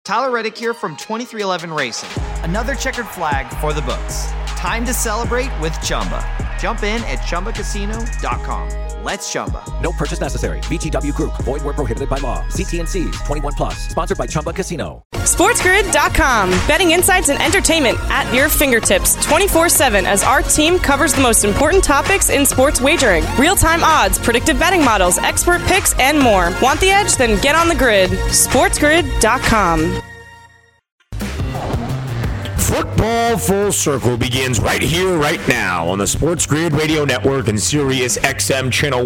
Tyler Reddick here from 2311 Racing. Another checkered flag for the books. Time to celebrate with Chumba. Jump in at ChumbaCasino.com. Let's Chumba. No purchase necessary. VGW Group. Void where prohibited by law. See T&Cs. 21 plus. Sponsored by Chumba Casino. SportsGrid.com. Betting insights and entertainment at your fingertips 24/7 as our team covers the most important topics in sports wagering. Real-time odds, predictive betting models, expert picks, and more. Want the edge? Then get on the grid. SportsGrid.com. Football Full Circle begins right here, right now on the Sports Grid Radio Network and Sirius XM Channel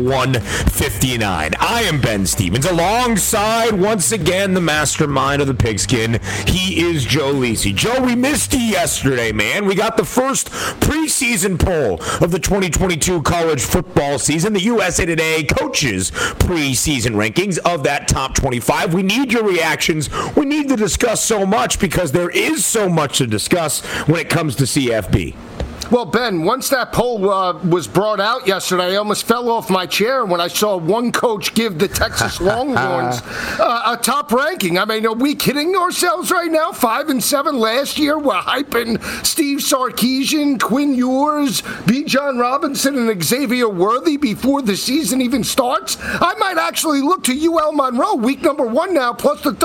159. I am Ben Stevens, alongside, once again, the mastermind of the pigskin. He is Joe Lisi. Joe, we missed you yesterday, man. We got the first preseason poll of the 2022 college football season, the USA Today coaches preseason rankings of that top 25. We need your reactions. We need to discuss so much because there is so much to discuss when it comes to CFB. Well, Ben, once that poll was brought out yesterday, I almost fell off my chair when I saw one coach give the Texas Longhorns a top ranking. I mean, are we kidding ourselves right now? 5-7 last year. We're hyping Steve Sarkisian, Quinn Ewers, B. John Robinson, and Xavier Worthy before the season even starts. I might actually look to UL Monroe, week number 1 now, plus the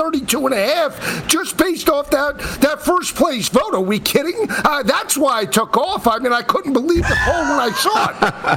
32.5, just based off that first place vote. Are we kidding? That's why I took off. I mean, I couldn't believe the poll when I saw it.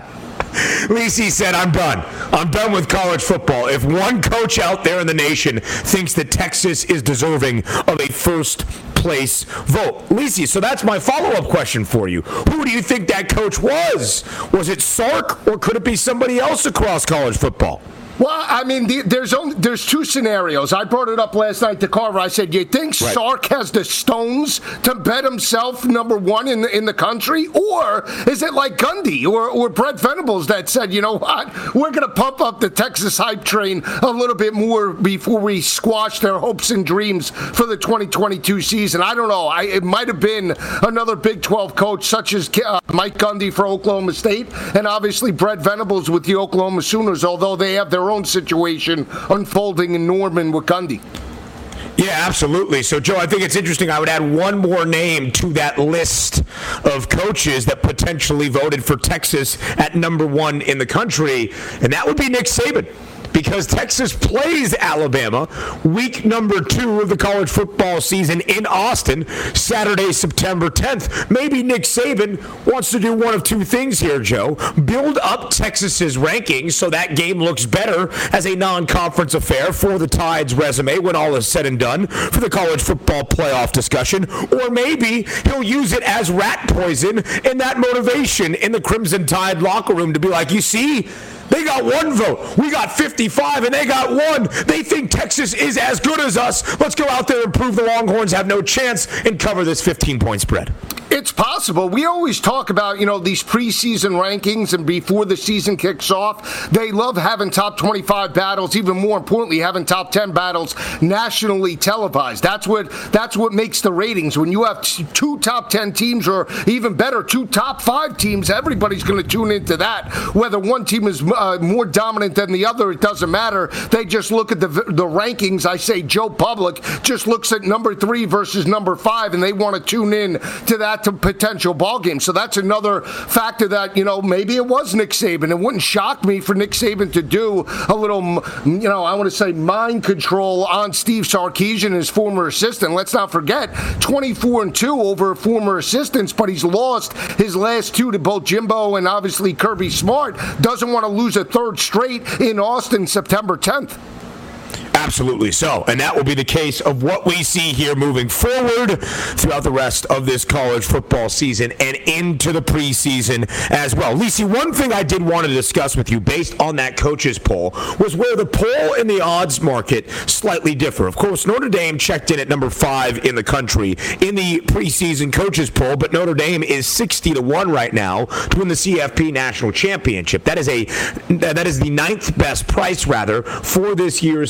Lisi said, I'm done. I'm done with college football. If one coach out there in the nation thinks that Texas is deserving of a first place vote. Lisi, so that's my follow-up question for you. Who do you think that coach was? Was it Sark, or could it be somebody else across college football? Well, I mean, there's two scenarios. I brought it up last night to Carver. I said, you think Sark has the stones to bet himself number 1 in the country? Or is it like Gundy or Brett Venables that said, you know what, we're going to pump up the Texas hype train a little bit more before we squash their hopes and dreams for the 2022 season? I don't know. It might have been another Big 12 coach such as Mike Gundy for Oklahoma State, and obviously Brett Venables with the Oklahoma Sooners, although they have their own situation unfolding in Norman with Gundy. Yeah, absolutely. So, Joe, I think it's interesting. I would add one more name to that list of coaches that potentially voted for Texas at number 1 in the country, and that would be Nick Saban. Because Texas plays Alabama week number 2 of the college football season in Austin, Saturday, September 10th. Maybe Nick Saban wants to do one of two things here, Joe. Build up Texas's rankings so that game looks better as a non-conference affair for the Tide's resume when all is said and done for the college football playoff discussion. Or maybe he'll use it as rat poison in that motivation in the Crimson Tide locker room to be like, you see, they got 1 vote. We got 55, and they got 1. They think Texas is as good as us. Let's go out there and prove the Longhorns have no chance and cover this 15-point spread. It's possible. We always talk about, these preseason rankings, and before the season kicks off, they love having top 25 battles, even more importantly, having top 10 battles nationally televised. That's what makes the ratings. When you have 2 top 10 teams, or even better, 2 top 5 teams, everybody's going to tune into that. Whether one team is more dominant than the other, it doesn't matter. They just look at the rankings. I say Joe Public just looks at number 3 versus number 5, and they want to tune in to that to potential ball game. So that's another factor that, maybe it was Nick Saban. It wouldn't shock me for Nick Saban to do a little, I want to say mind control on Steve Sarkisian, his former assistant. Let's not forget, 24-2 over former assistants, but he's lost his last 2 to both Jimbo and obviously Kirby Smart. Doesn't want to lose a 3rd straight in Austin September 10th. Absolutely so. And that will be the case of what we see here moving forward throughout the rest of this college football season and into the preseason as well. Lisi, one thing I did want to discuss with you based on that coaches poll was where the poll and the odds market slightly differ. Of course, Notre Dame checked in at number 5 in the country in the preseason coaches poll, but Notre Dame is 60-1 right now to win the CFP National Championship. That is the 9th best price, rather, for this year's CFP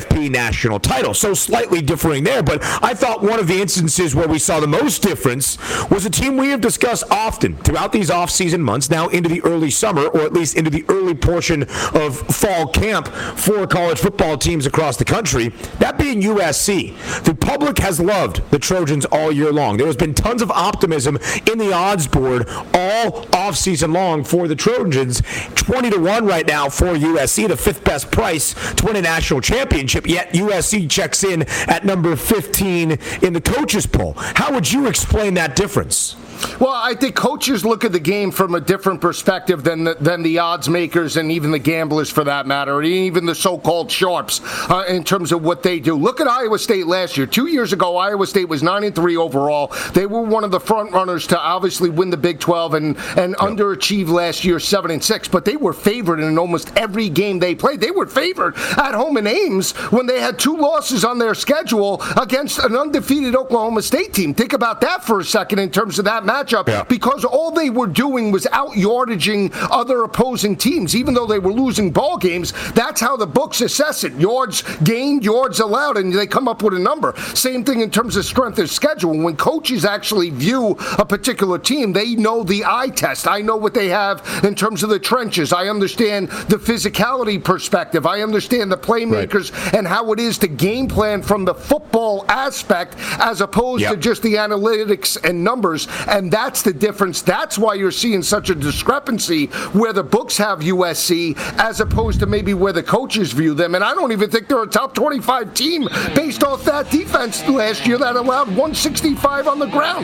CFP national title. So slightly differing there, but I thought one of the instances where we saw the most difference was a team we have discussed often throughout these off-season months, now into the early summer, or at least into the early portion of fall camp for college football teams across the country, that being USC. The public has loved the Trojans all year long. There has been tons of optimism in the odds board all off-season long for the Trojans. 20-1 right now for USC, the fifth best price to win a national championship, yet USC checks in at number 15 in the coaches poll. How would you explain that difference? Well, I think coaches look at the game from a different perspective than the odds makers and even the gamblers, for that matter, or even the so-called sharps in terms of what they do. Look at Iowa State last year. 2 years ago, Iowa State was 9-3 overall. They were one of the front runners to obviously win the Big 12 and underachieve last year 7-6. But they were favored in almost every game they played. They were favored at home in Ames when they had 2 losses on their schedule against an undefeated Oklahoma State team. Think about that for a second in terms of that matchup, because all they were doing was out-yardaging other opposing teams. Even though they were losing ball games, that's how the books assess it. Yards gained, yards allowed, and they come up with a number. Same thing in terms of strength of schedule. When coaches actually view a particular team, they know the eye test. I know what they have in terms of the trenches. I understand the physicality perspective. I understand the playmakers and how it is to game plan from the football aspect as opposed to just the analytics and numbers. And that's the difference. That's why you're seeing such a discrepancy where the books have USC as opposed to maybe where the coaches view them. And I don't even think they're a top 25 team based off that defense last year that allowed 165 on the ground.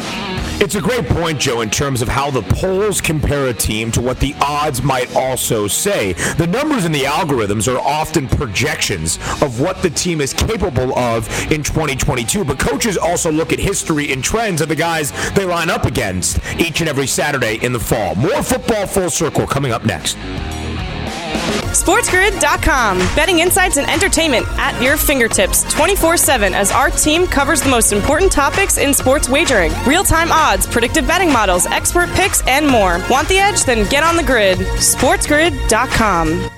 It's a great point, Joe, in terms of how the polls compare a team to what the odds might also say. The numbers in the algorithms are often projections of what the team is capable of in 2022, but coaches also look at history and trends of the guys they line up against each and every Saturday in the fall. More Football Full Circle coming up next. SportsGrid.com. Betting insights and entertainment at your fingertips 24/7 as our team covers the most important topics in sports wagering. Real-time odds, predictive betting models, expert picks, and more. Want the edge? Then get on the grid. SportsGrid.com.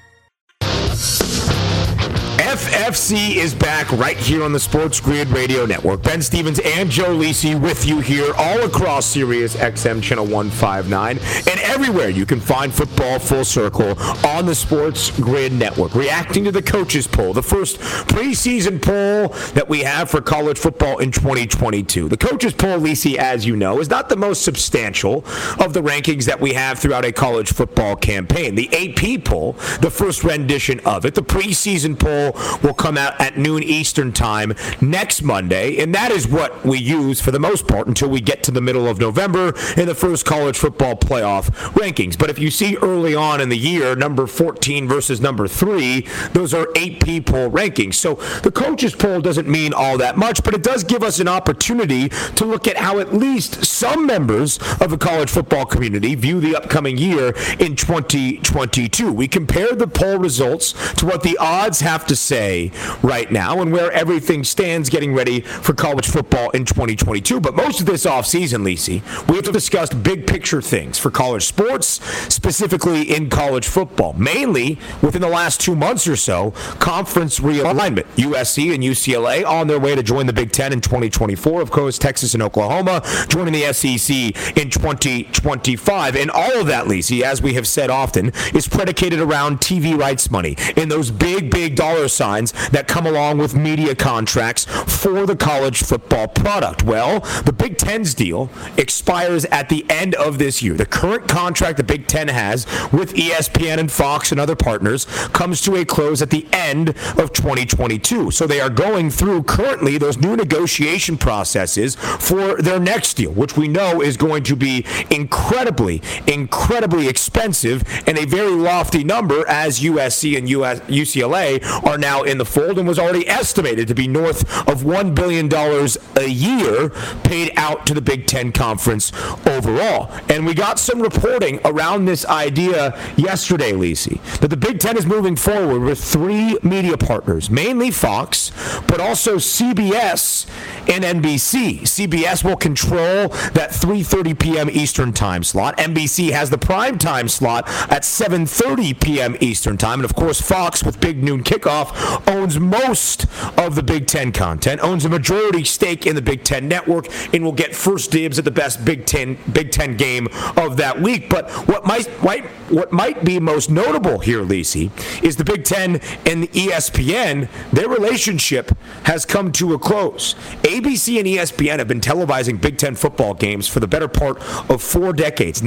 FFC is back right here on the Sports Grid Radio Network. Ben Stevens and Joe Lisi with you here all across Sirius XM Channel 159 and everywhere you can find Football Full Circle on the Sports Grid Network. Reacting to the coaches poll, the first preseason poll that we have for college football in 2022. The coaches poll, Lisi, as you know, is not the most substantial of the rankings that we have throughout a college football campaign. The AP poll, the first rendition of it, the preseason poll will come out at noon Eastern time next Monday, and that is what we use for the most part until we get to the middle of November in the first college football playoff rankings. But if you see early on in the year, number 14 versus number 3, those are AP poll rankings. So the coaches poll doesn't mean all that much, but it does give us an opportunity to look at how at least some members of the college football community view the upcoming year in 2022. We compared the poll results to what the odds have to say right now and where everything stands getting ready for college football in 2022. But most of this offseason, Lisi, we have discussed big picture things for college sports, specifically in college football. Mainly, within the last 2 months or so, conference realignment. USC and UCLA on their way to join the Big Ten in 2024. Of course, Texas and Oklahoma joining the SEC in 2025. And all of that, Lisi, as we have said often, is predicated around TV rights money and those big dollar signs that come along with media contracts for the college football product. Well, the Big Ten's deal expires at the end of this year. The current contract the Big Ten has with ESPN and Fox and other partners comes to a close at the end of 2022. So they are going through currently those new negotiation processes for their next deal, which we know is going to be incredibly expensive and a very lofty number, as USC and UCLA are now in the fold, and was already estimated to be north of $1 billion a year paid out to the Big Ten Conference overall. And we got some reporting around this idea yesterday, Lisi, that the Big Ten is moving forward with 3 media partners, mainly Fox, but also CBS and NBC. CBS will control that 3:30 p.m. Eastern time slot. NBC has the prime time slot at 7:30 p.m. Eastern time. And, of course, Fox, with Big Noon Kickoff, owns most of the Big Ten content, owns a majority stake in the Big Ten network, and will get first dibs at the best Big Ten game of that week. But what might be most notable here, Lisi, is the Big Ten and the ESPN. Their relationship has come to a close. ABC and ESPN have been televising Big Ten football games for the better part of 4 decades.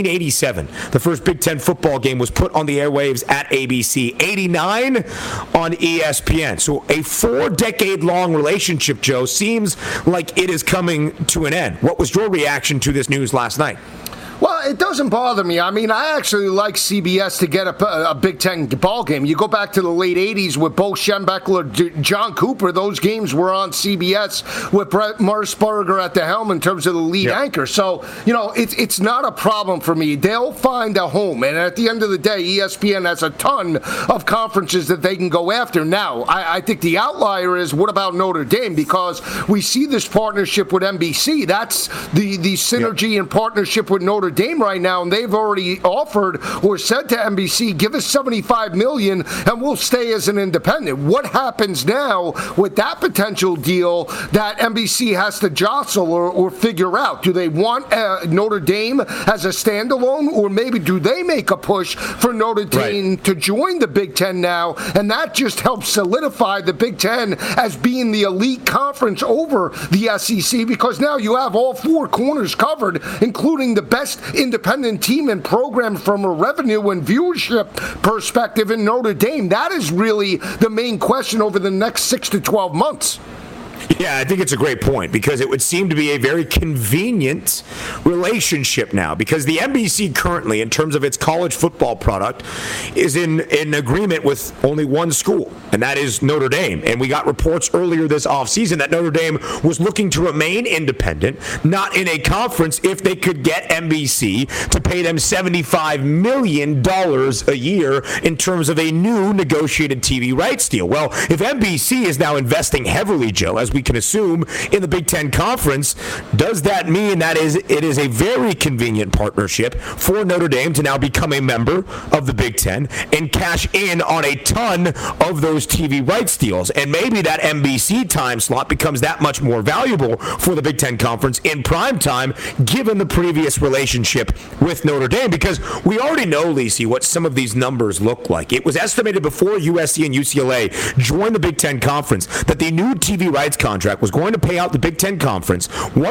1987, the first Big Ten football game was put on the airwaves at ABC. 89 on ESPN. So a 4-decade-long relationship, Joe, seems like it is coming to an end. What was your reaction to this news last night? Well, it doesn't bother me. I mean, I actually like CBS to get a Big Ten ball game. You go back to the late 80s with Bo Schembechler, John Cooper. Those games were on CBS with Brett Marsberger at the helm in terms of the lead anchor. So, it's not a problem for me. They'll find a home. And at the end of the day, ESPN has a ton of conferences that they can go after. Now, I think the outlier is, what about Notre Dame? Because we see this partnership with NBC. That's the synergy and partnership with Notre Dame right now, and they've already offered or said to NBC, give us $75 million and we'll stay as an independent. What happens now with that potential deal that NBC has to jostle or figure out? Do they want Notre Dame as a standalone, or maybe do they make a push for Notre Dame to join the Big Ten now? And that just helps solidify the Big Ten as being the elite conference over the SEC, because now you have all 4 corners covered, including the best independent team and program from a revenue and viewership perspective in Notre Dame. That is really the main question over the next 6 to 12 months. Yeah, I think it's a great point, because it would seem to be a very convenient relationship now, because the NBC currently, in terms of its college football product, is in agreement with only one school, and that is Notre Dame. And we got reports earlier this offseason that Notre Dame was looking to remain independent, not in a conference, if they could get NBC to pay them $75 million a year in terms of a new negotiated TV rights deal. Well, if NBC is now investing heavily, Joe, as we can assume, in the Big Ten Conference, does that mean that it is a very convenient partnership for Notre Dame to now become a member of the Big Ten and cash in on a ton of those TV rights deals? And maybe that NBC time slot becomes that much more valuable for the Big Ten Conference in prime time, given the previous relationship with Notre Dame, because we already know, Lisi, what some of these numbers look like. It was estimated before USC and UCLA joined the Big Ten Conference that the new TV rights contract was going to pay out the Big Ten Conference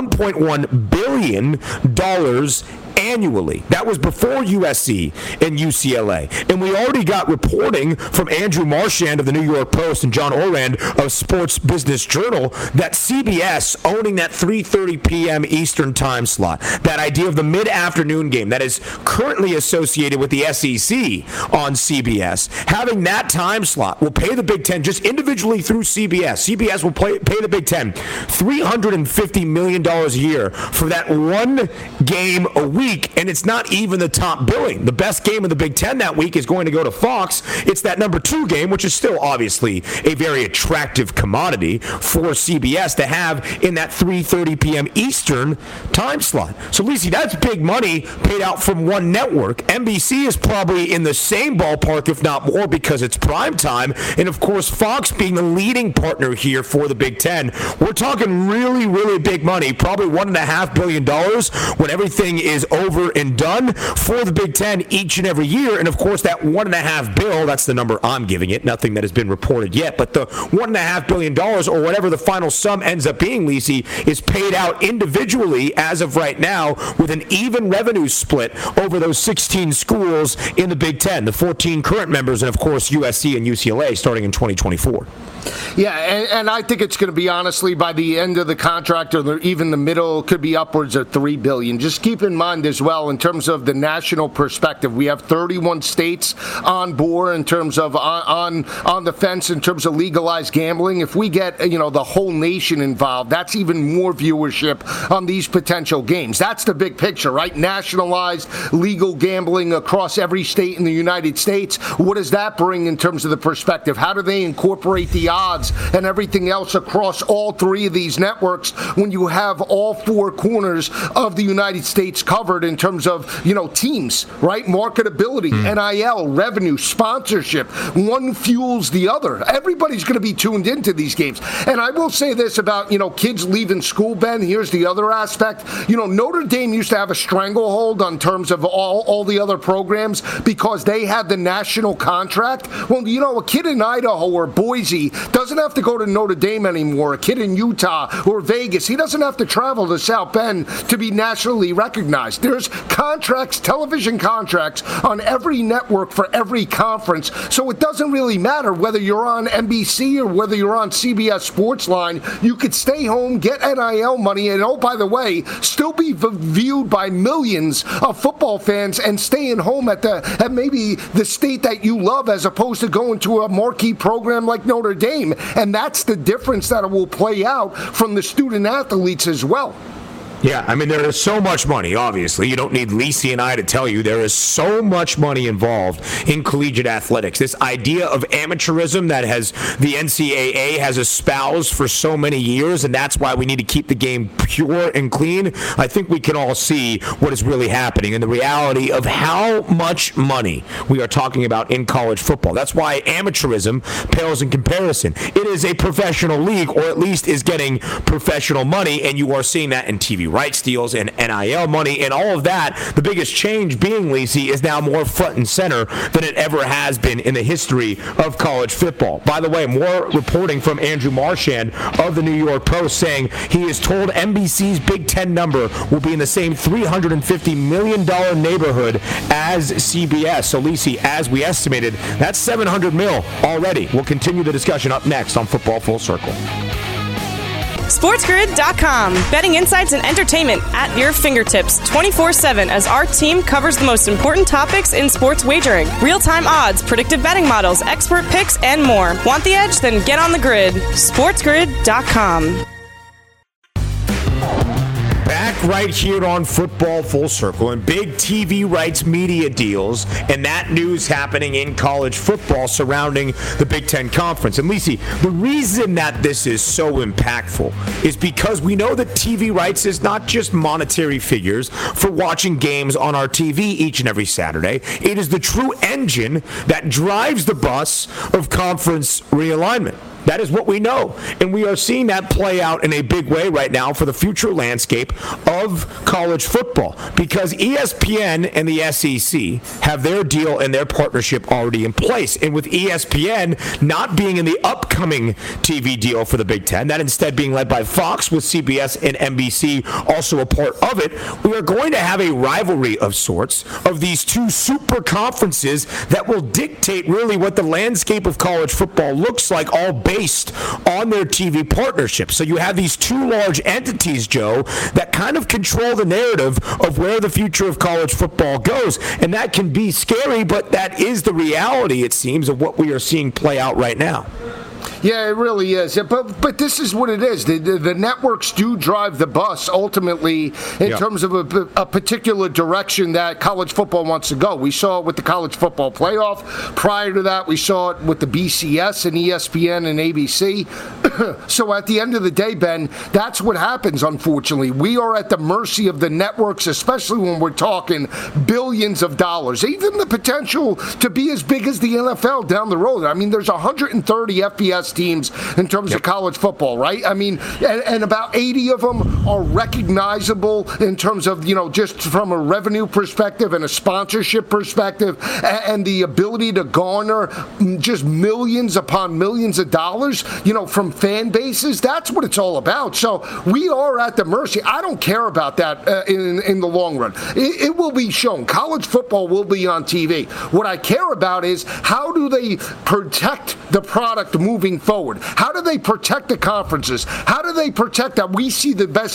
$1.1 billion annually. That was before USC and UCLA. And we already got reporting from Andrew Marchand of the New York Post and John Orand of Sports Business Journal that CBS owning that 3:30 p.m. Eastern time slot, that idea of the mid-afternoon game that is currently associated with the SEC on CBS, having that time slot will pay the Big Ten just individually through CBS. CBS will pay the Big Ten $350 million a year for that one game a week. And it's not even the top billing. The best game of the Big Ten that week is going to go to Fox. It's that number 2 game, which is still obviously a very attractive commodity for CBS to have in that 3:30 p.m. Eastern time slot. So, Lisi, that's big money paid out from one network. NBC is probably in the same ballpark, if not more, because it's prime time. And, of course, Fox being the leading partner here for the Big Ten. We're talking really, really big money, probably $1.5 billion when everything is over and done for the Big Ten each and every year. And of course, that $1.5 billion, that's the number I'm giving it, nothing that has been reported yet, but the $1.5 billion or whatever the final sum ends up being, Lisi, is paid out individually as of right now with an even revenue split over those 16 schools in the Big Ten, the 14 current members, and of course USC and UCLA starting in 2024. Yeah, and I think it's going to be, honestly, by the end of the contract or even the middle, could be upwards of $3 billion. Just keep in mind, as well in terms of the national perspective. We have 31 states on board in terms of on the fence in terms of legalized gambling. If we get the whole nation involved, that's even more viewership on these potential games. That's the big picture, right? Nationalized legal gambling across every state in the United States. What does that bring in terms of the perspective? How do they incorporate the odds and everything else across all three of these networks when you have all four corners of the United States covered in terms of, teams, right? Marketability, NIL, revenue, sponsorship. One fuels the other. Everybody's going to be tuned into these games. And I will say this about, kids leaving school, Ben. Here's the other aspect. Notre Dame used to have a stranglehold on terms of all the other programs because they had the national contract. Well, a kid in Idaho or Boise doesn't have to go to Notre Dame anymore. A kid in Utah or Vegas, he doesn't have to travel to South Bend to be nationally recognized. There's contracts, television contracts on every network for every conference. So it doesn't really matter whether you're on NBC or whether you're on CBS Sportsline. You could stay home, get NIL money, and by the way, still be viewed by millions of football fans and staying home at maybe the state that you love as opposed to going to a marquee program like Notre Dame. And that's the difference that it will play out from the student athletes as well. Yeah, I mean, there is so much money, obviously. You don't need Lisi and I to tell you there is so much money involved in collegiate athletics. This idea of amateurism that the NCAA has espoused for so many years, and that's why we need to keep the game pure and clean. I think we can all see what is really happening and the reality of how much money we are talking about in college football. That's why amateurism pales in comparison. It is a professional league, or at least is getting professional money, and you are seeing that in TV rights deals and NIL money and all of that. The biggest change being, Lisi, is now more front and center than it ever has been in the history of college football. By the way, more reporting from Andrew Marchand of the New York Post saying he is told NBC's Big Ten number will be in the same $350 million neighborhood as CBS. So, Lisi, as we estimated, that's $700 million already. We'll continue the discussion up next on Football Full Circle. SportsGrid.com. Betting insights and entertainment at your fingertips 24/7 as our team covers the most important topics in sports wagering. Real-time odds, predictive betting models, expert picks, and more. Want the edge? Then get on the grid. SportsGrid.com. Back right here on Football Full Circle and big TV rights media deals and that news happening in college football surrounding the Big Ten Conference. And Lisi, the reason that this is so impactful is because we know that TV rights is not just monetary figures for watching games on our TV each and every Saturday. It is the true engine that drives the bus of conference realignment. That is what we know. And we are seeing that play out in a big way right now for the future landscape of college football because ESPN and the SEC have their deal and their partnership already in place. And with ESPN not being in the upcoming TV deal for the Big Ten, that instead being led by Fox with CBS and NBC also a part of it, we are going to have a rivalry of sorts of these two super conferences that will dictate really what the landscape of college football looks like, all based on their TV partnership. So you have these two large entities, Joe, that kind of control the narrative of where the future of college football goes. And that can be scary, but that is the reality, it seems, of what we are seeing play out right now. Yeah, it really is. But this is what it is. The networks do drive the bus ultimately in terms of a particular direction that college football wants to go. We saw it with the college football playoff. Prior to that, we saw it with the BCS and ESPN and ABC. So at the end of the day, Ben, that's what happens, unfortunately. We are at the mercy of the networks, especially when we're talking billions of dollars. Even the potential to be as big as the NFL down the road. I mean, there's 130 FBS teams in terms of college football, right? I mean, and about 80 of them are recognizable in terms of, just from a revenue perspective and a sponsorship perspective and the ability to garner just millions upon millions of dollars, from fan bases. That's what it's all about. So we are at the mercy. I don't care about that in the long run. It will be shown. College football will be on TV. What I care about is how do they protect the product moving forward? How do they protect the conferences? How do they protect that we see the best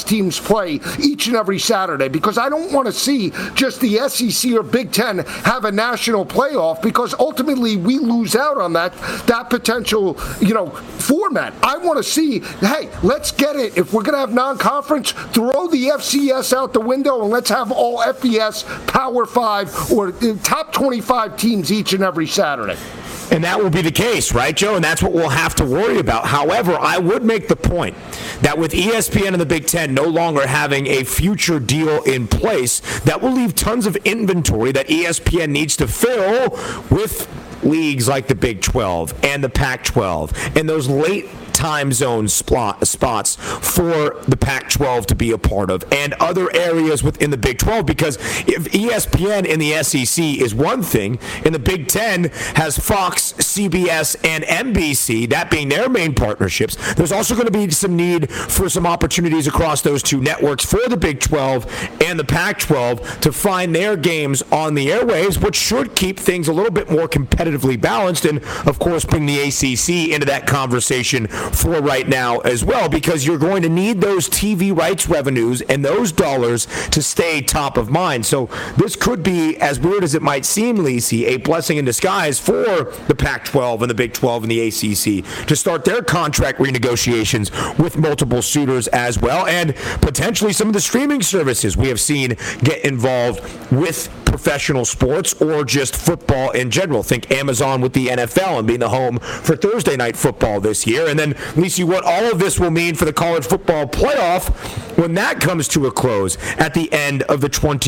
FCS teams play each and every Saturday, because I don't want to see just the SEC or Big Ten have a national playoff, because ultimately we lose out on that potential, format. I want to see, hey, let's get it. If we're going to have non-conference, throw the FCS out the window and let's have all FBS, Power 5, or top 25 teams each and every Saturday. And that will be the case, right, Joe? And that's what we'll have to worry about. However, I would make the point that with ESPN and the Big Ten no longer having a future deal in place, that will leave tons of inventory that ESPN needs to fill with leagues like the Big 12 and the Pac-12 and those late time zone spots for the Pac-12 to be a part of, and other areas within the Big 12, because if ESPN in the SEC is one thing, and the Big 10 has Fox, CBS, and NBC, that being their main partnerships, there's also going to be some need for some opportunities across those two networks for the Big 12 and the Pac-12 to find their games on the airwaves, which should keep things a little bit more competitively balanced, and of course bring the ACC into that conversation for right now as well, because you're going to need those TV rights revenues and those dollars to stay top of mind. So this could be, as weird as it might seem, Lisi, a blessing in disguise for the Pac-12 and the Big 12 and the ACC to start their contract renegotiations with multiple suitors as well, and potentially some of the streaming services we have seen get involved with professional sports or just football in general. Think Amazon with the NFL and being the home for Thursday night football this year. And then, Lisi, what all of this will mean for the college football playoff when that comes to a close at the end of the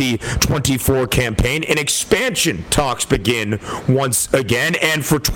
2024 campaign, and expansion talks begin once again. And for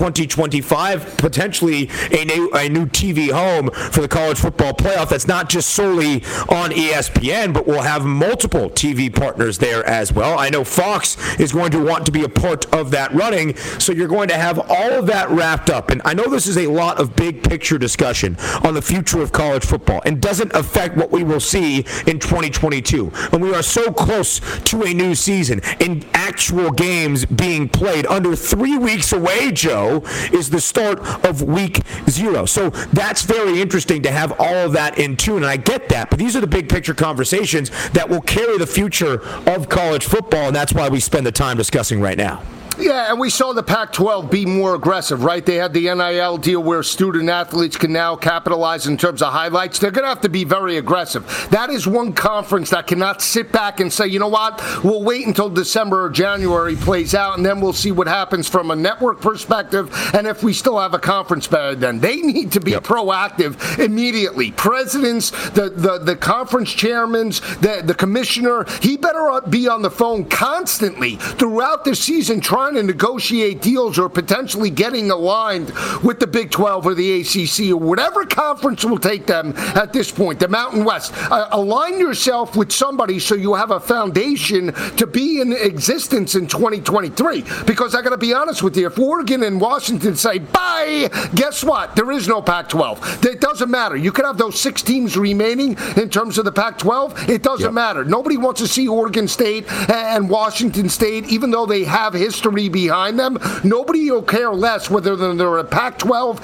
2025, potentially a new TV home for the college football playoff that's not just solely on ESPN, but will have multiple TV partners there as well. I know Fox is going to want to be a part of that running, so you're going to have all of that wrapped up. And I know this is a lot of big picture discussion on the future of college football and doesn't affect what we will see in 2022. And we are so close to a new season, and actual games being played. Under 3 weeks away, Joe, is the start of week 0. So that's very interesting to have all of that in tune, and I get that. But these are the big picture conversations that will carry the future of college football, and that's why we spend the time discussing right now. Yeah, and we saw the Pac-12 be more aggressive, right? They had the NIL deal where student athletes can now capitalize in terms of highlights. They're going to have to be very aggressive. That is one conference that cannot sit back and say, you know what, we'll wait until December or January plays out, and then we'll see what happens from a network perspective, and if we still have a conference by then. They need to be proactive immediately. Presidents, the conference chairmen, the commissioner, he better be on the phone constantly throughout the season trying to negotiate deals or potentially getting aligned with the Big 12 or the ACC or whatever conference will take them at this point, the Mountain West. Align yourself with somebody so you have a foundation to be in existence in 2023. Because I got to be honest with you, if Oregon and Washington say, bye, guess what? There is no Pac-12. It doesn't matter. You could have those 6 teams remaining in terms of the Pac-12. It doesn't matter. Nobody wants to see Oregon State and Washington State, even though they have history behind them. Nobody will care less whether they're a Pac-12,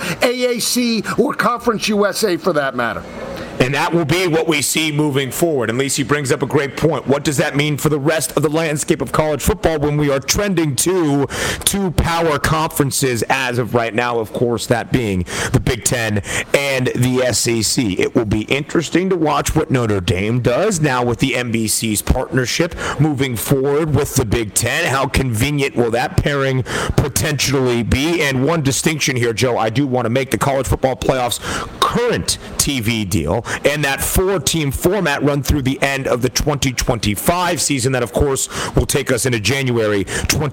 AAC, or Conference USA for that matter. And that will be what we see moving forward. And Lisi brings up a great point. What does that mean for the rest of the landscape of college football when we are trending to 2 power conferences as of right now, of course, that being the Big Ten and the SEC. It will be interesting to watch what Notre Dame does now with the NBC's partnership moving forward with the Big Ten. How convenient will that pairing potentially be? And one distinction here, Joe, I do want to make: the college football playoffs current TV deal and that 4-team format run through the end of the 2025 season. That, of course, will take us into January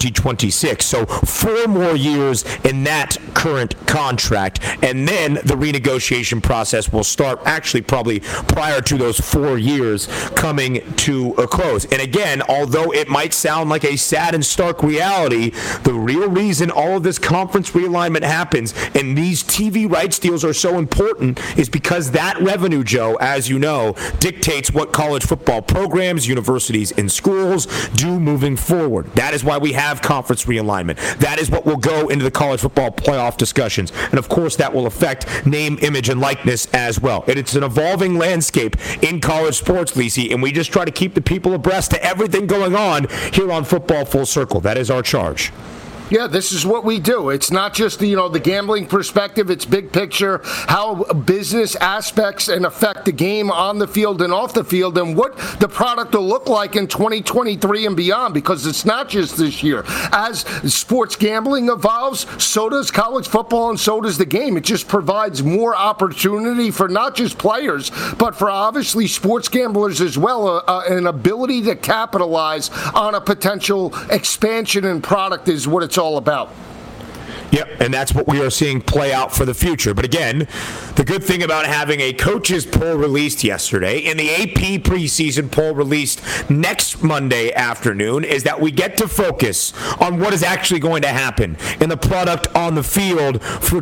2026. So 4 more years in that current contract, and then the renegotiation process will start actually probably prior to those 4 years coming to a close. And again, although it might sound like a sad and stark reality, the real reason all of this conference realignment happens and these TV rights deals are so important is because that revenue revenue, Joe, as you know, dictates what college football programs, universities, and schools do moving forward. That is why we have conference realignment. That is what will go into the college football playoff discussions. And, of course, that will affect name, image, and likeness as well. It's an evolving landscape in college sports, Lisi, and we just try to keep the people abreast to everything going on here on Football Full Circle. That is our charge. Yeah, this is what we do. It's not just the gambling perspective. It's big picture, how business aspects and affect the game on the field and off the field, and what the product will look like in 2023 and beyond, because it's not just this year. As sports gambling evolves, so does college football and so does the game. It just provides more opportunity for not just players, but for obviously sports gamblers as well, an ability to capitalize on a potential expansion in product is what it's all about. Yep, and that's what we are seeing play out for the future. But again, the good thing about having a coaches poll released yesterday and the AP preseason poll released next Monday afternoon is that we get to focus on what is actually going to happen in the product on the field for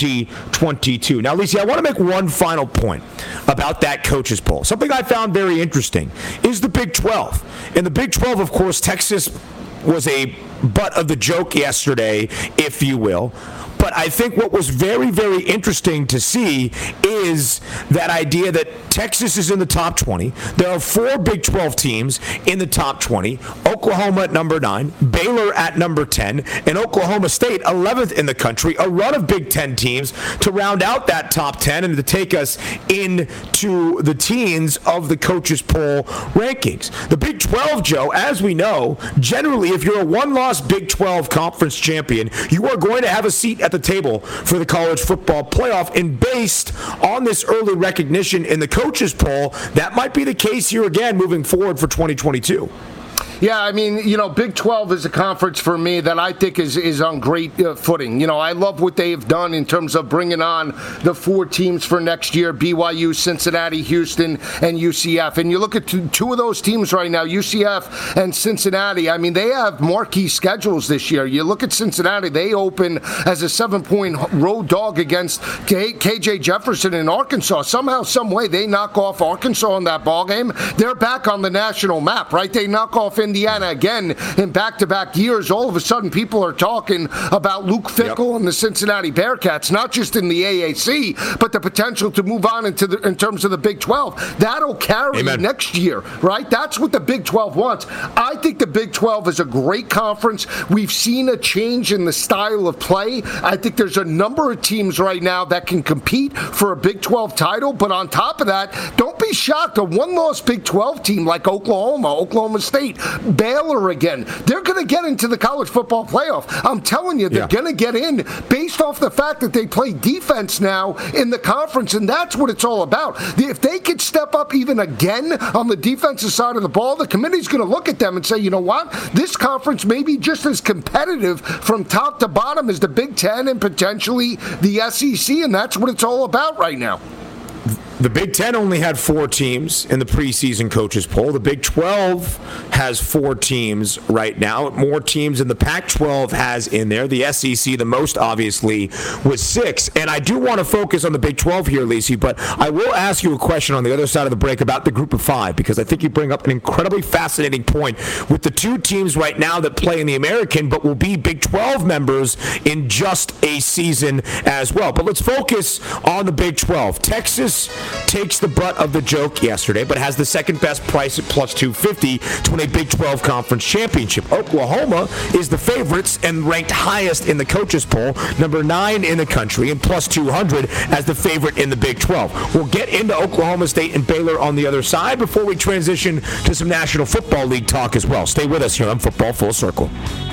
2022. Now, Lisi, I want to make one final point about that coaches poll. Something I found very interesting is the Big 12. In the Big 12, of course, Texas was a butt of the joke yesterday, if you will. But I think what was very, very interesting to see is that idea that Texas is in the top 20. There are 4 Big 12 teams in the top 20. Oklahoma at number 9, Baylor at number 10, and Oklahoma State 11th in the country. A run of Big 10 teams to round out that top 10 and to take us into the teens of the coaches poll rankings. The Big 12, Joe, as we know, generally if you're a one-loss Big 12 conference champion, you are going to have a seat at the table for the college football playoff. And based on this early recognition in the coaches poll, that might be the case here again moving forward for 2022. Yeah, I mean, Big 12 is a conference for me that I think is on great footing. I love what they have done in terms of bringing on the 4 teams for next year, BYU, Cincinnati, Houston, and UCF. And you look at two of those teams right now, UCF and Cincinnati. I mean, they have marquee schedules this year. You look at Cincinnati, they open as a 7-point road dog against KJ Jefferson in Arkansas. Somehow, some way, they knock off Arkansas in that ballgame. They're back on the national map, right? They knock off Indiana again in back-to-back years. All of a sudden, people are talking about Luke Fickell and the Cincinnati Bearcats, not just in the AAC, but the potential to move on in terms of the Big 12. That'll carry next year, right? That's what the Big 12 wants. I think the Big 12 is a great conference. We've seen a change in the style of play. I think there's a number of teams right now that can compete for a Big 12 title, but on top of that, don't be shocked. A one-loss Big 12 team like Oklahoma State, Baylor again, they're going to get into the college football playoff. I'm telling you, they're going to get in based off the fact that they play defense now in the conference, and that's what it's all about. If they could step up even again on the defensive side of the ball, the committee's going to look at them and say, you know what, this conference may be just as competitive from top to bottom as the Big Ten and potentially the SEC, and that's what it's all about right now. The Big Ten only had 4 teams in the preseason coaches poll. The Big 12 has 4 teams right now. More teams than the Pac-12 has in there. The SEC, the most obviously, was 6. And I do want to focus on the Big 12 here, Lisi, but I will ask you a question on the other side of the break about the group of 5, because I think you bring up an incredibly fascinating point with the 2 teams right now that play in the American but will be Big 12 members in just a season as well. But let's focus on the Big 12. Texas takes the butt of the joke yesterday, but has the second best price at plus 250 to win a Big 12 conference championship. Oklahoma is the favorites and ranked highest in the coaches poll, number 9 in the country, and plus 200 as the favorite in the Big 12. We'll get into Oklahoma State and Baylor on the other side before we transition to some National Football League talk as well. Stay with us here on Football Full Circle.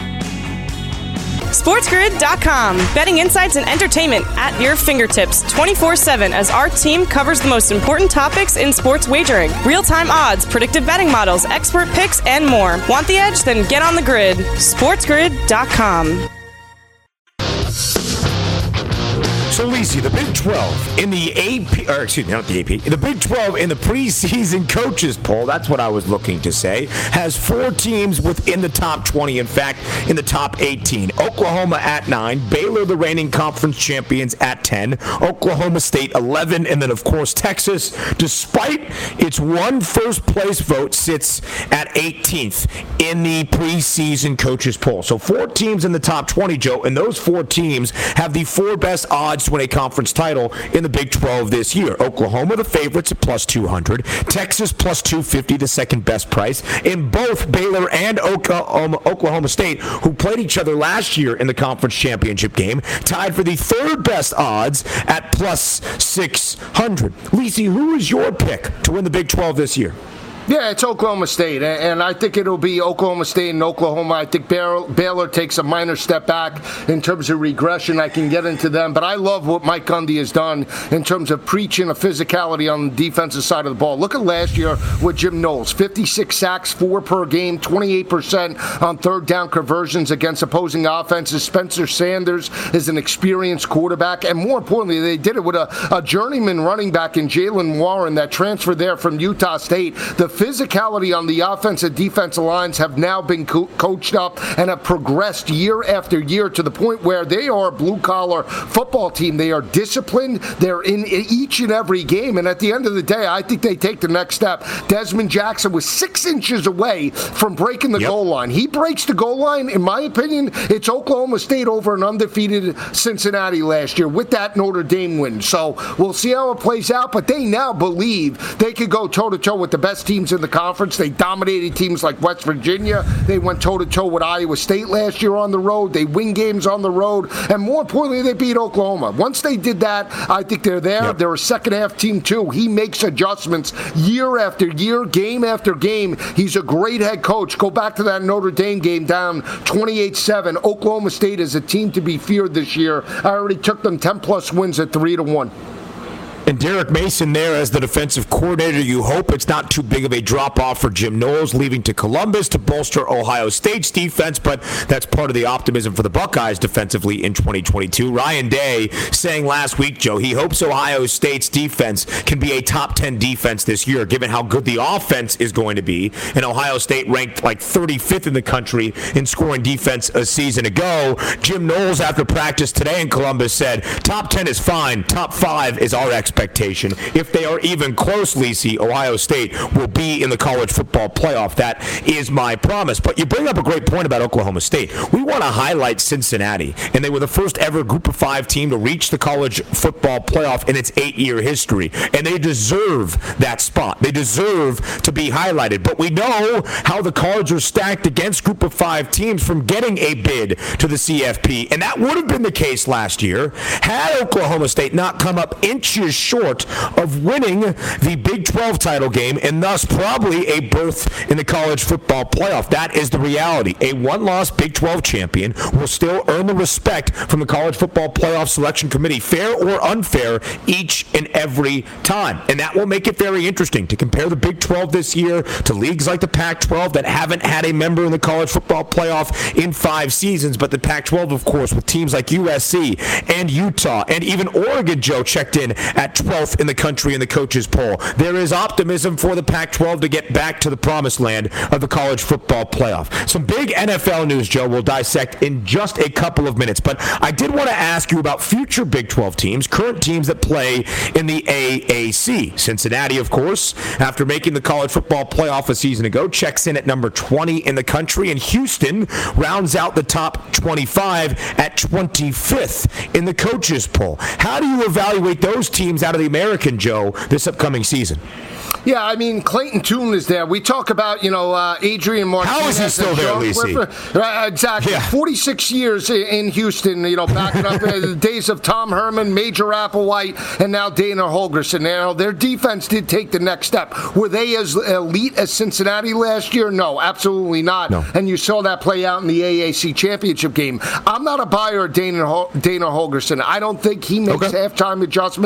SportsGrid.com. Betting insights and entertainment at your fingertips 24/7 as our team covers the most important topics in sports wagering. Real-time odds, predictive betting models, expert picks, and more. Want the edge? Then get on the grid. SportsGrid.com. So, Lisi, the Big 12 in the AP, or excuse me, not the AP, the Big 12 in the preseason coaches poll, that's what I was looking to say, has 4 teams within the top 20. In fact, in the top 18. Oklahoma at 9, Baylor, the reigning conference champions, at 10, Oklahoma State 11, and then, of course, Texas, despite its one first-place vote, sits at 18th in the preseason coaches poll. So 4 teams in the top 20, Joe, and those 4 teams have the 4 best odds to win a conference title in the Big 12 this year. Oklahoma, the favorites, at plus 200. Texas, plus 250, the second best price. In both Baylor and Oklahoma State, who played each other last year in the conference championship game, tied for the third best odds at plus 600. Lisi, who is your pick to win the Big 12 this year? Yeah, it's Oklahoma State, and I think it'll be Oklahoma State and Oklahoma. I think Baylor takes a minor step back in terms of regression. I can get into them, but I love what Mike Gundy has done in terms of preaching a physicality on the defensive side of the ball. Look at last year with Jim Knowles, 56 sacks, 4 per game, 28% on third down conversions against opposing offenses. Spencer Sanders is an experienced quarterback, and more importantly, they did it with a journeyman running back in Jalen Warren that transferred there from Utah State. The physicality on the offensive defensive lines have now been coached up and have progressed year after year to the point where they are a blue-collar football team. They are disciplined. They're in each and every game. And at the end of the day, I think they take the next step. Desmond Jackson was 6 inches away from breaking the goal line. He breaks the goal line. In my opinion, it's Oklahoma State over an undefeated Cincinnati last year with that Notre Dame win. So we'll see how it plays out. But they now believe they could go toe-to-toe with the best teams in the conference. They dominated teams like West Virginia. They went toe-to-toe with Iowa State last year on the road. They win games on the road. And more importantly, they beat Oklahoma. Once they did that, I think they're there. Yep. They're a second-half team, too. He makes adjustments year after year, game after game. He's a great head coach. Go back to that Notre Dame game down 28-7. Oklahoma State is a team to be feared this year. I already took them 10-plus wins at 3-1. And Derek Mason there as the defensive coordinator. You hope it's not too big of a drop-off for Jim Knowles leaving to Columbus to bolster Ohio State's defense, but that's part of the optimism for the Buckeyes defensively in 2022. Ryan Day saying last week, Joe, he hopes Ohio State's defense can be a top 10 defense this year, given how good the offense is going to be. And Ohio State ranked like 35th in the country in scoring defense a season ago. Jim Knowles, after practice today in Columbus, said, top 10 is fine, top 5 is our expectation. If they are even close, Lisi, Ohio State will be in the college football playoff. That is my promise. But you bring up a great point about Oklahoma State. We want to highlight Cincinnati, and they were the first ever Group of 5 team to reach the college football playoff in its 8-year history, and they deserve that spot. They deserve to be highlighted. But we know how the cards are stacked against Group of 5 teams from getting a bid to the CFP, and that would have been the case last year had Oklahoma State not come up inches short of winning the Big 12 title game and thus probably a berth in the college football playoff. That is the reality. A one-loss Big 12 champion will still earn the respect from the college football playoff selection committee, fair or unfair, each and every time. And that will make it very interesting to compare the Big 12 this year to leagues like the Pac-12 that haven't had a member in the college football playoff in 5 seasons, but the Pac-12, of course, with teams like USC and Utah and even Oregon, Joe, checked in at 12th in the country in the coaches poll. There is optimism for the Pac-12 to get back to the promised land of the college football playoff. Some big NFL news, Joe, we'll dissect in just a couple of minutes, but I did want to ask you about future Big 12 teams, current teams that play in the AAC. Cincinnati, of course, after making the college football playoff a season ago, checks in at number 20 in the country, and Houston rounds out the top 25 at 25th in the coaches poll. How do you evaluate those teams out of the American, Joe, this upcoming season? Yeah, I mean, Clayton Tune is there. We talk about, Adrian Martinez. How is he still there, Lisi? Exactly. Yeah. 46 years in Houston, backing up the days of Tom Herman, Major Applewhite, and now Dana Holgorsen. Now, their defense did take the next step. Were they as elite as Cincinnati last year? No, absolutely not. No. And you saw that play out in the AAC championship game. I'm not a buyer of Dana Holgorsen. I don't think he makes halftime adjustments.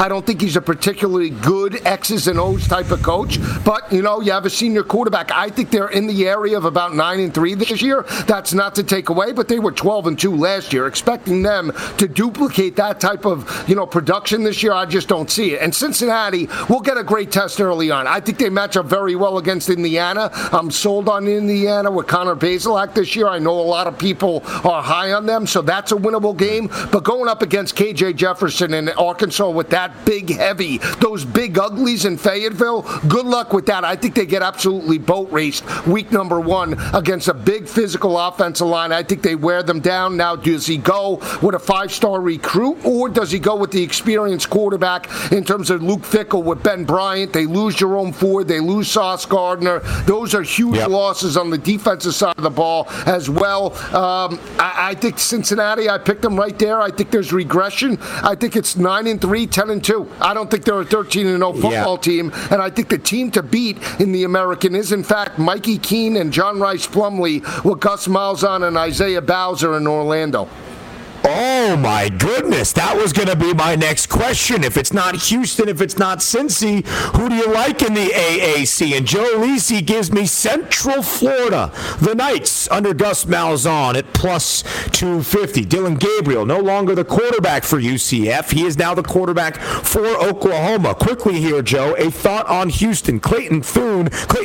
I don't think he's a particularly good X's and O's type of coach, but, you have a senior quarterback. I think they're in the area of about 9-3 this year. That's not to take away, but they were 12-2 last year. Expecting them to duplicate that type of, production this year, I just don't see it. And Cincinnati will get a great test early on. I think they match up very well against Indiana. I'm sold on Indiana with Connor Bazelak this year. I know a lot of people are high on them, so that's a winnable game. But going up against KJ Jefferson in Arkansas with that big heavy, those big uglies in Fayetteville, good luck with that. I think they get absolutely boat raced week number 1 against a big physical offensive line. I think they wear them down. Now, does he go with a 5-star recruit, or does he go with the experienced quarterback in terms of Luke Fickell with Ben Bryant? They lose Jerome Ford. They lose Sauce Gardner. Those are huge losses on the defensive side of the ball as well. I think Cincinnati, I picked them right there. I think there's regression. I think it's 9-3, 10-2. I don't think they're a 13-0 football team, and I think the team to beat in the American is, in fact, Mikey Keene and John Rice Plumlee with Gus Malzahn and Isaiah Bowser in Orlando. Oh, my goodness. That was going to be my next question. If it's not Houston, if it's not Cincy, who do you like in the AAC? And Joe Lisi gives me Central Florida, the Knights, under Gus Malzahn at plus 250. Dylan Gabriel, no longer the quarterback for UCF. He is now the quarterback for Oklahoma. Quickly here, Joe, a thought on Houston. Clayton Tune,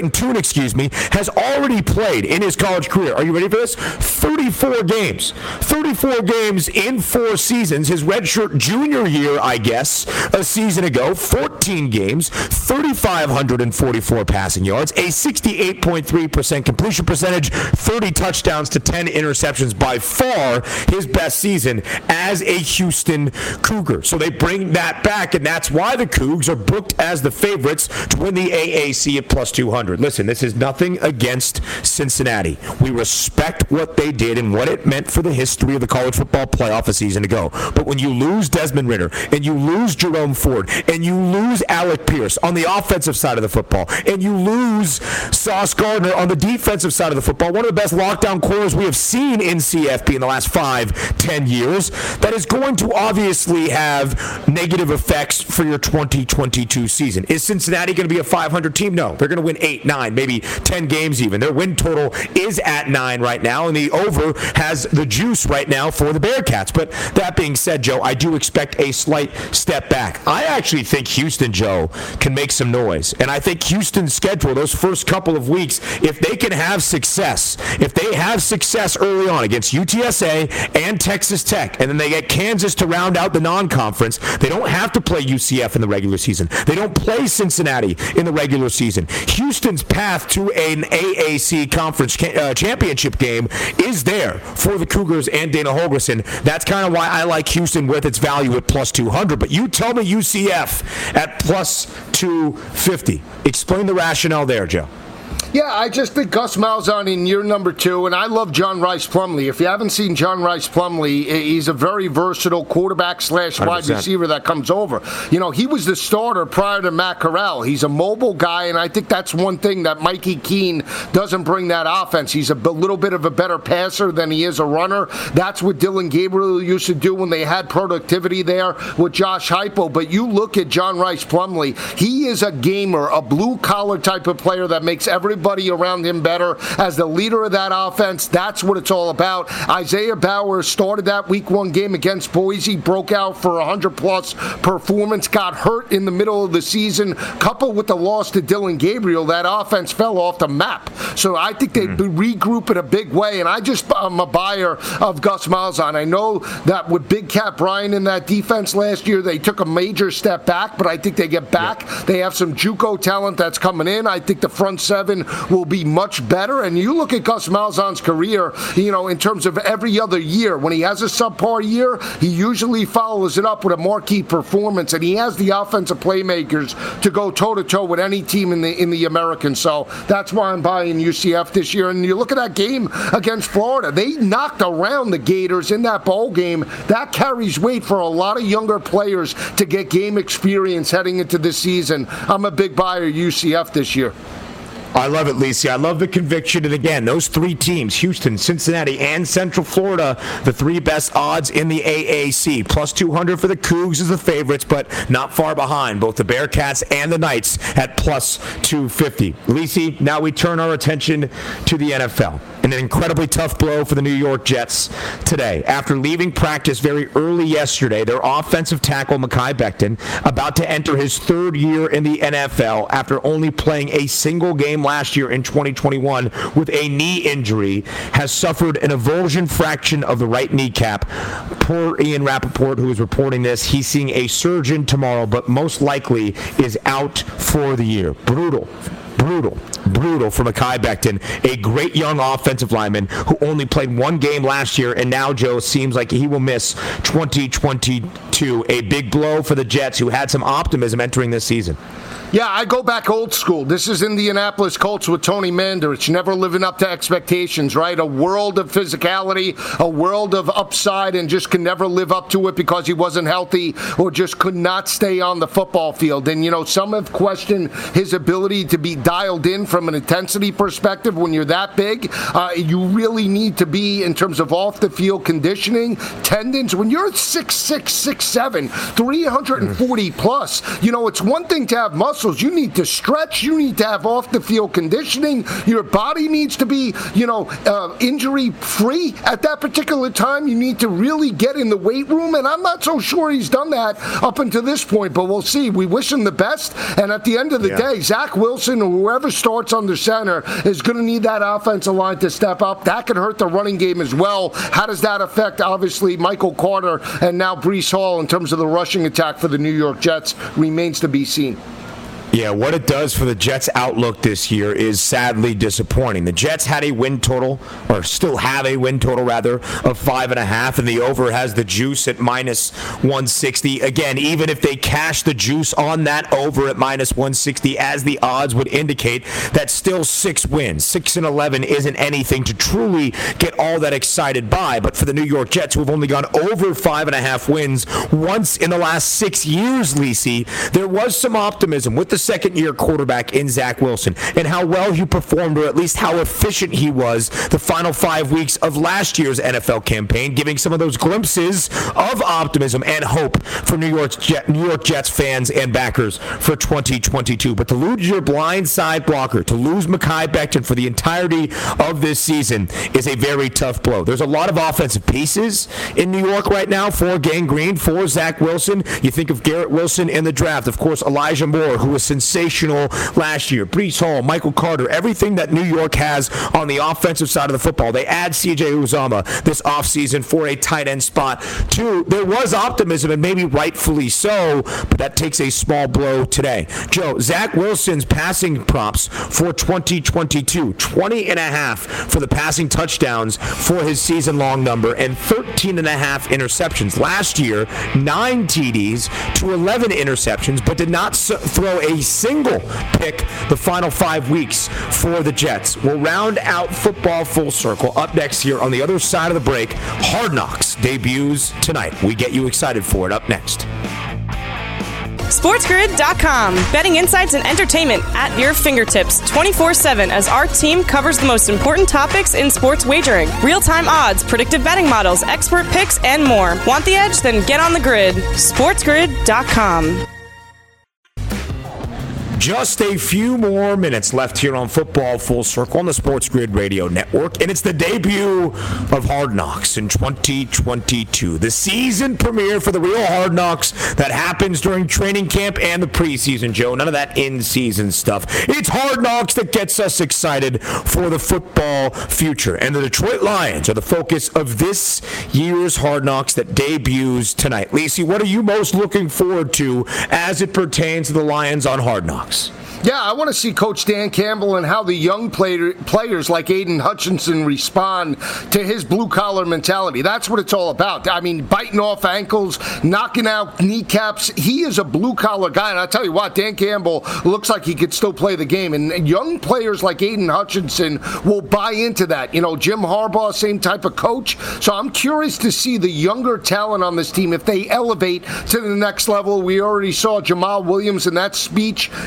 has already played in his college career. Are you ready for this? 34 games. 34 games in 4 seasons. His redshirt junior year, I guess, a season ago, 14 games, 3,544 passing yards, a 68.3% completion percentage, 30 touchdowns to 10 interceptions, by far his best season as a Houston Cougar. So they bring that back, and that's why the Cougs are booked as the favorites to win the AAC at plus 200. Listen, this is nothing against Cincinnati. We respect what they did and what it meant for the history of the college football playoff a season ago. But when you lose Desmond Ridder and you lose Jerome Ford and you lose Alec Pierce on the offensive side of the football and you lose Sauce Gardner on the defensive side of the football, one of the best lockdown corners we have seen in CFP in the last 5-10 years, that is going to obviously have negative effects for your 2022 season. Is Cincinnati going to be a 500 team? No. They're going to win 8, 9, maybe 10 games even. Their win total is at 9 right now, and the over has the juice right now for the Bearcats. But that being said, Joe, I do expect a slight step back. I actually think Houston, Joe, can make some noise. And I think Houston's schedule, those first couple of weeks, if they can have success, early on against UTSA and Texas Tech, and then they get Kansas to round out the non-conference, they don't have to play UCF in the regular season. They don't play Cincinnati in the regular season. Houston's path to an AAC conference championship game is there for the Cougars and Dana Holgorsen. That's kind of why I like Houston with its value at plus 200. But you tell me UCF at plus 250. Explain the rationale there, Joe. Yeah, I just think Gus Malzahn in year number 2, and I love John Rice Plumlee. If you haven't seen John Rice Plumlee, he's a very versatile quarterback / wide receiver that comes over. He was the starter prior to Matt Corral. He's a mobile guy, and I think that's one thing that Mikey Keene doesn't bring that offense. He's a little bit of a better passer than he is a runner. That's what Dylan Gabriel used to do when they had productivity there with Josh Heupel. But you look at John Rice Plumlee, he is a gamer, a blue-collar type of player that makes everybody around him better. As the leader of that offense, that's what it's all about. Isaiah Bowers started that week 1 game against Boise, broke out for 100-plus performance, got hurt in the middle of the season. Coupled with the loss to Dylan Gabriel, that offense fell off the map. So I think they regroup in a big way, and I'm a buyer of Gus Malzahn. I know that with Big Cat Bryant in that defense last year, they took a major step back, but I think they get back. Yeah. They have some JUCO talent that's coming in. I think the front 7 will be much better. And you look at Gus Malzahn's career, in terms of every other year, when he has a subpar year, he usually follows it up with a marquee performance, and he has the offensive playmakers to go toe-to-toe with any team in the American. So that's why I'm buying UCF this year. And you look at that game against Florida, they knocked around the Gators in that bowl game. That carries weight for a lot of younger players to get game experience heading into this season. I'm a big buyer of UCF this year. I love it, Lisi. I love the conviction. And again, those three teams, Houston, Cincinnati, and Central Florida, the three best odds in the AAC. Plus 200 for the Cougs as the favorites, but not far behind. Both the Bearcats and the Knights at plus 250. Lisi, now we turn our attention to the NFL. An incredibly tough blow for the New York Jets today. After leaving practice very early yesterday, their offensive tackle, Mekhi Becton, about to enter his third year in the NFL after only playing a single game last year in 2021 with a knee injury, has suffered an avulsion fraction of the right kneecap. Poor Ian Rappaport, who is reporting this, he's seeing a surgeon tomorrow, but most likely is out for the year. Brutal for Mekhi Becton, a great young offensive lineman who only played one game last year, and now, Joe, seems like he will miss 2022. A big blow for the Jets, who had some optimism entering this season. Yeah, I go back old school. This is Indianapolis Colts with Tony Mandarich, never living up to expectations, right? A world of physicality, a world of upside, and just can never live up to it because he wasn't healthy or just could not stay on the football field. And, some have questioned his ability to be dialed in from an intensity perspective when you're that big. You really need to be, in terms of off-the-field conditioning, tendons. When you're 6'6", 6'7", 340 plus, it's one thing to have muscle. You need to stretch. You need to have off-the-field conditioning. Your body needs to be, injury-free at that particular time. You need to really get in the weight room, and I'm not so sure he's done that up until this point, but we'll see. We wish him the best, and at the end of the day, Zach Wilson or whoever starts under center is going to need that offensive line to step up. That could hurt the running game as well. How does that affect, obviously, Michael Carter and now Breece Hall in terms of the rushing attack for the New York Jets remains to be seen. Yeah, what it does for the Jets' outlook this year is sadly disappointing. The Jets had a win total, or still have a win total, rather, of 5.5, and the over has the juice at minus 160. Again, even if they cash the juice on that over at minus 160, as the odds would indicate, that's still 6 wins. 6-11 isn't anything to truly get all that excited by, but for the New York Jets, who have only gone over 5.5 wins once in the last 6 years, Lisi, there was some optimism with the second-year quarterback in Zach Wilson and how well he performed, or at least how efficient he was the final 5 weeks of last year's NFL campaign, giving some of those glimpses of optimism and hope for New York Jets fans and backers for 2022. But to lose your blindside blocker, to lose Mekhi Becton for the entirety of this season is a very tough blow. There's a lot of offensive pieces in New York right now for Gang Green, for Zach Wilson. You think of Garrett Wilson in the draft, of course, Elijah Moore, who was sensational last year, Breece Hall, Michael Carter, everything that New York has on the offensive side of the football. They add C.J. Uzomah this offseason for a tight end spot. Two, there was optimism, and maybe rightfully so, but that takes a small blow today. Joe, Zach Wilson's passing props for 2022, 20.5 for the passing touchdowns for his season-long number, and 13.5 interceptions. Last year, 9 TDs to 11 interceptions, but did not throw a single pick the final 5 weeks for the Jets. We'll round out football full circle up next here on the other side of the break. Hard Knocks debuts tonight. We get you excited for it up next. SportsGrid.com. Betting insights and entertainment at your fingertips 24/7 as our team covers the most important topics in sports wagering. Real-time odds, predictive betting models, expert picks, and more. Want the edge? Then get on the grid. SportsGrid.com. Just a few more minutes left here on Football Full Circle on the Sports Grid Radio Network, and it's the debut of Hard Knocks in 2022. The season premiere for the real Hard Knocks that happens during training camp and the preseason, Joe. None of that in-season stuff. It's Hard Knocks that gets us excited for the football future, and the Detroit Lions are the focus of this year's Hard Knocks that debuts tonight. Lisi, what are you most looking forward to as it pertains to the Lions on Hard Knocks? Yeah, I want to see Coach Dan Campbell and how the young players like Aiden Hutchinson respond to his blue-collar mentality. That's what it's all about. I mean, biting off ankles, knocking out kneecaps. He is a blue-collar guy, and I'll tell you what, Dan Campbell looks like he could still play the game. And young players like Aiden Hutchinson will buy into that. You know, Jim Harbaugh, same type of coach. So I'm curious to see the younger talent on this team, if they elevate to the next level. We already saw Jamal Williams in that speech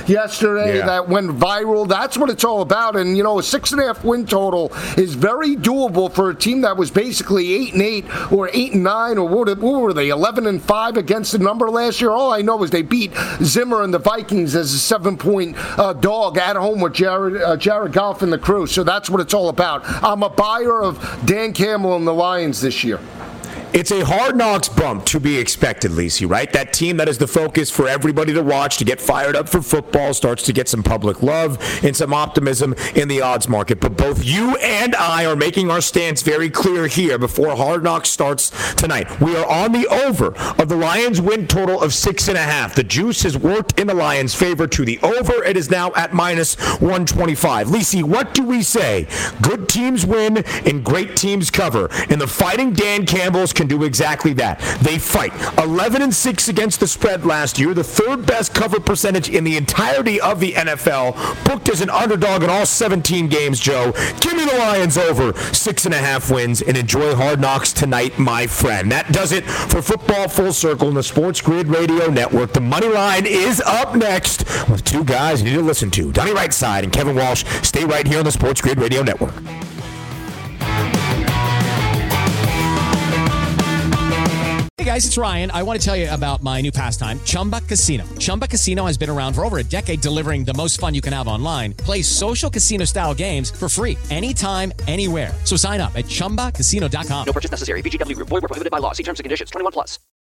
yesterday that went viral. That's what it's all about. And, a 6.5 win total is very doable for a team that was basically 8-8 or 8-9 or what were they, 11-5 against the number last year. All I know is they beat Zimmer and the Vikings as a 7-point dog at home with Jared Goff and the crew. So that's what it's all about. I'm a buyer of Dan Campbell and the Lions this year. It's a Hard Knocks bump to be expected, Lisi, right? That team that is the focus for everybody to watch, to get fired up for football, starts to get some public love and some optimism in the odds market. But both you and I are making our stance very clear here before Hard Knocks starts tonight. We are on the over of the Lions win total of 6.5. The juice has worked in the Lions' favor to the over. It is now at minus 125. Lisi, what do we say? Good teams win and great teams cover. And the Fighting Dan Campbell's can do exactly that. They fight. 11-6 against the spread last year, the third best cover percentage in the entirety of the NFL, booked as an underdog in all 17 games, Joe. Give me the Lions over 6.5 wins and enjoy Hard Knocks tonight, my friend. That does it for Football Full Circle in the Sports Grid Radio Network. The money line is up next with two guys you need to listen to, Donnie Rightside and Kevin Walsh. Stay right here on the Sports Grid Radio Network. Hey guys, it's Ryan. I want to tell you about my new pastime, Chumba Casino. Chumba Casino has been around for over a decade, delivering the most fun you can have online. Play social casino-style games for free anytime, anywhere. So sign up at ChumbaCasino.com. No purchase necessary. VGW Group. Void where prohibited by law. See terms and conditions. 21+.